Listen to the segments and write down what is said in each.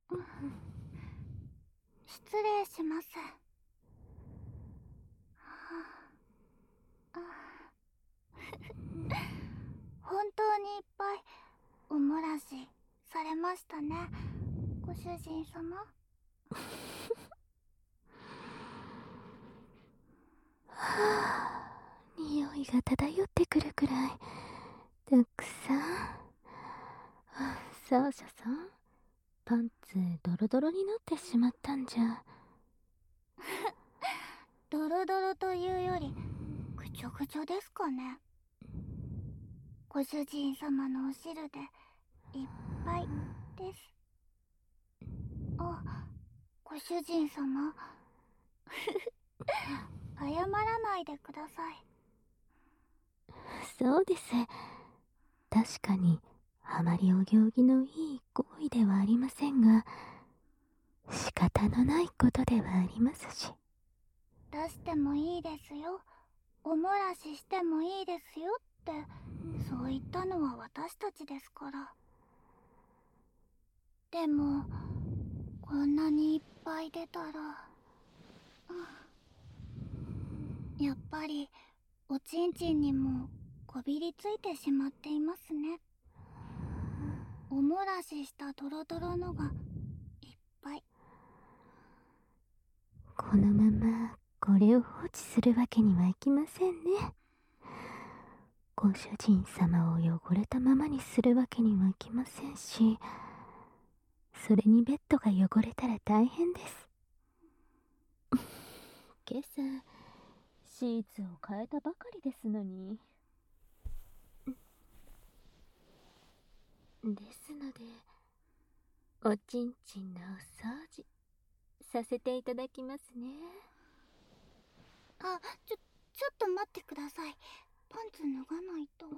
失礼します。本当にいっぱいおもらしされましたね、ご主人様。 匂いが漂ってくるくらいたくさん。サーシャさん、パンツドロドロになってしまったんじゃ。 ドロドロというよりぐちょぐちょですかね。ご主人様のお汁でいっぱいです。あ、ご主人様謝らないでください。 そうです。確かにあまりお行儀のいい行為ではありませんが、仕方のないことではありますし。 出してもいいですよ、おもらししてもいいですよってそう言ったのは私たちですから。でもこんなにいっぱい出たら、やっぱりおちんちんにもこびりついてしまっていますね。おもらししたドロドロのがいっぱい。 このままこれを放置するわけにはいきませんね。ご主人様を汚れたままにするわけにはいきませんし、それにベッドが汚れたら大変です。今朝シーツを変えたばかりですのに。ですので、おちんちんのお掃除させていただきますね。 あ、ちょっと待ってください。パンツ脱がないと。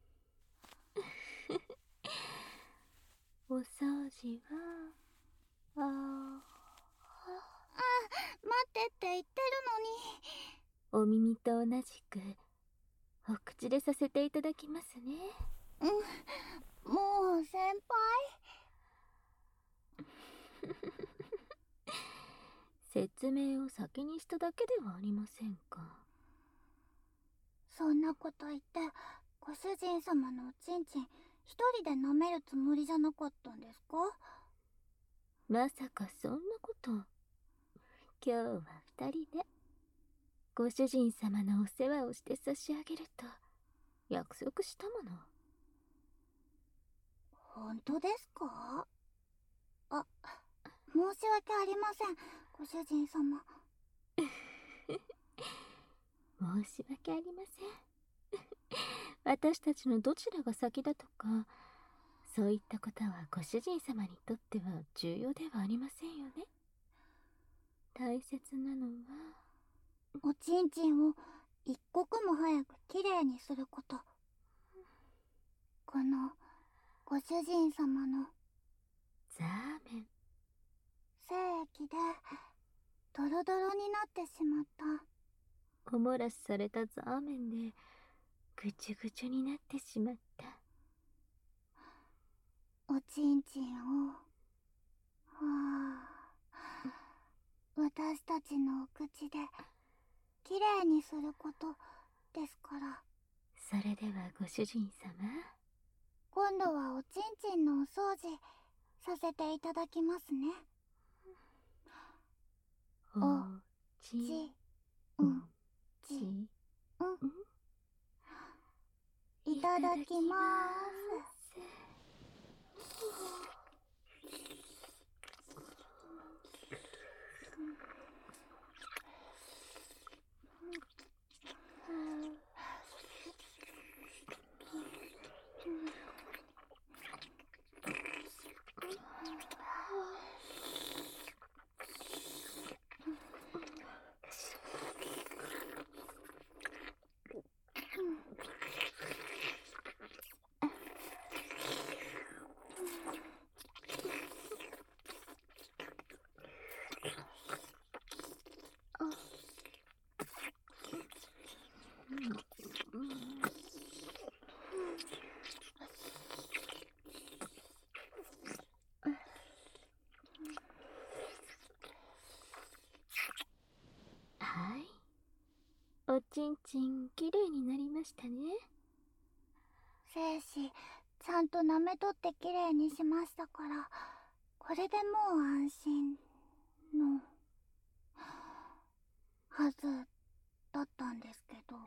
お掃除は待ってって言ってるお耳と同じくお口でさせていただきますね。 のに。もう先説明を先にしただけではありませんか。 輩、そんなこと言ってご主人様のおちんちん一人で舐めるつもりじゃなかったんですか？ まさかそんなこと。今日は二人でご主人様のお世話をして差し上げると約束したもの。 本当ですか？あ、申し訳ありません、ご主人様。 申し訳ありません。私たちのどちらが先だとか、そういったことはご主人様にとっては重要ではありませんよね。大切なのはおちんちんを一刻も早くきれいにすること。このご主人様のザーメン。 精液でドロドロになってしまったおもらしされたザーメンでぐちゅぐちゅになってしまった。 おちんちんを、私たちのお口できれいにすることですから。 それではご主人様、 今度はおちんちんのお掃除させていただきますね。 おちうんちいただきます。 ちんちんきれいになりましたね。 精子ちゃんと舐めとってきれいにしましたから、これでもう安心のはずだったんですけど。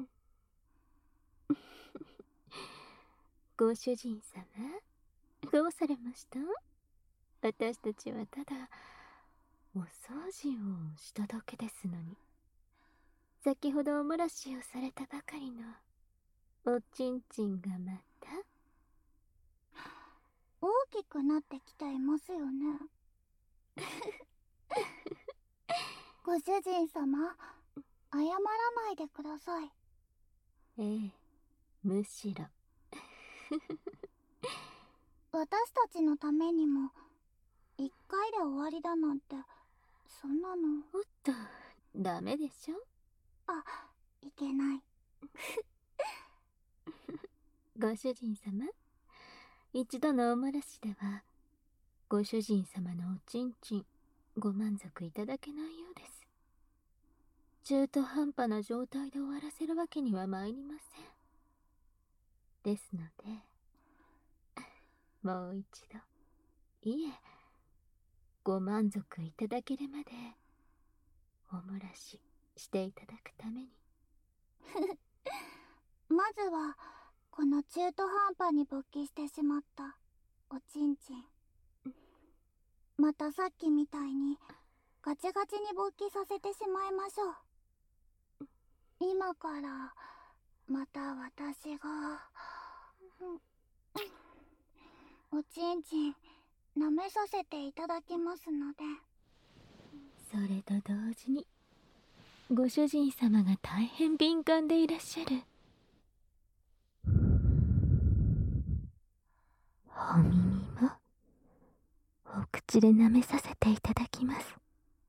ご主人様、どうされました？私たちはただお掃除をしただけですのに。先ほどお漏らしをされたばかりのおちんちんがまた大きくなってきていますよね。ご主人様、謝らないでください。 ええ、むしろ私たちのためにも一回で終わりだなんて、そんなの。 おっと、ダメでしょ。 あ、いけない。 ご主人様、一度のお漏らしではご主人様のおちんちんご満足いただけないようです。中途半端な状態で終わらせるわけには参りません。ですのでもう一度、いえ、ご満足いただけるまでお漏らししていただくためにまずはこの中途半端に勃起してしまったおちんちん、またさっきみたいにガチガチに勃起させてしまいましょう。今からまた私がおちんちん舐めさせていただきますので。 それと同時にご主人様が大変敏感でいらっしゃるお耳もお口で舐めさせていただきます。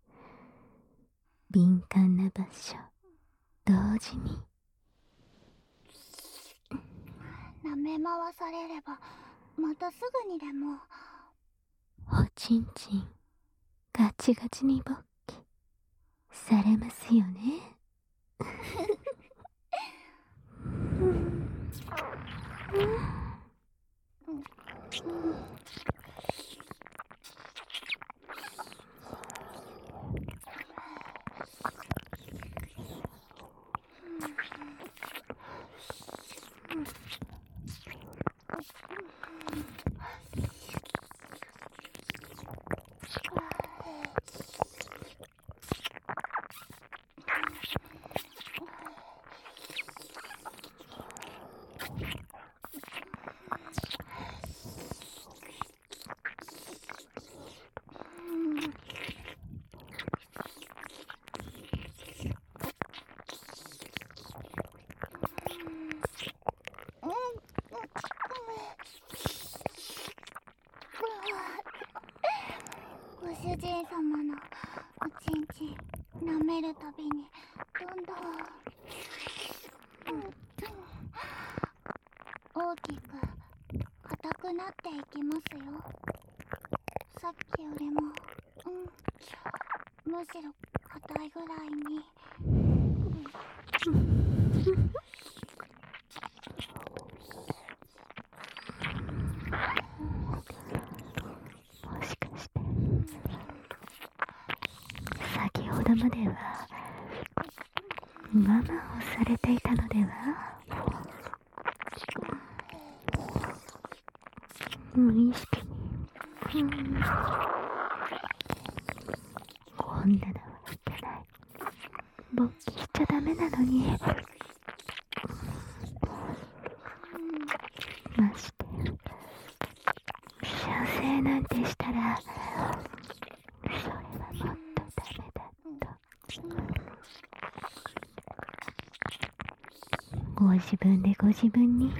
敏感な場所同時に舐め回されればまたすぐにでも。 おちんちんガチガチに勃起されますよね。 ご主人様のおちんちん舐めるたびにどんどん大きく硬くなっていきますよ。さっきよりもむしろ硬いぐらいに。 もしかして先ほどまではママをされていたのでは？無意識にこんなのはいけない、勃起しちゃダメなのに、まして射精なんてしたらそれはもっとダメだとご自分でご自分に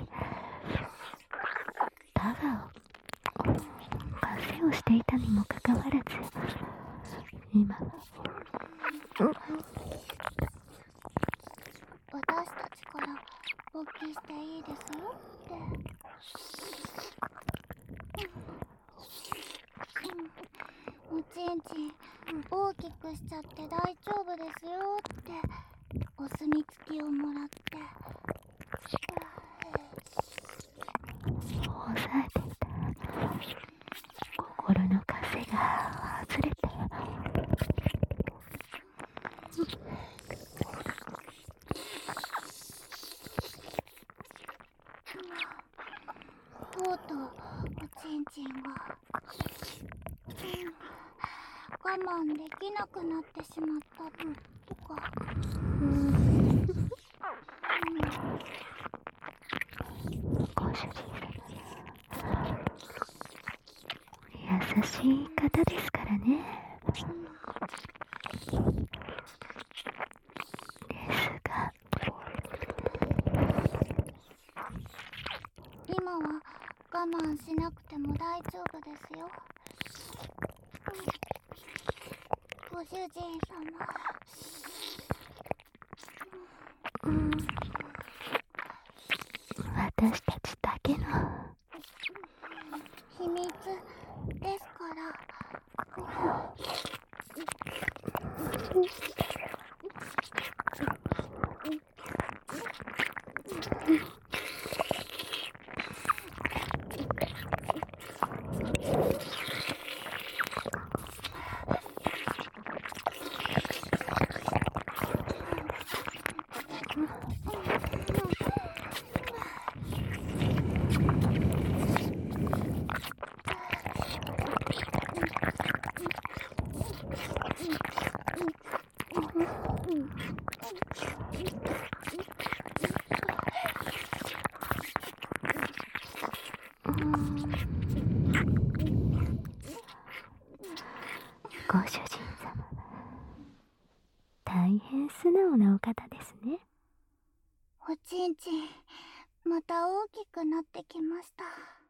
タガを枷をしていたにもかかわらず、今は私たちから勃起していいですよって。おちんちん大きくしちゃって大丈夫ですよってお墨付きをもらって、 抑えていた心の枷が外れて、 とうとうおちんちんが我慢できなくなってしまったとか。 ご主人様、優しい方ですからね。ですが、 今は我慢しなくても大丈夫ですよ。ご主人様。 私たちだけの秘密ですから。 ご主人様、大変素直なお方ですね。 おちんちんまた大きくなってきました。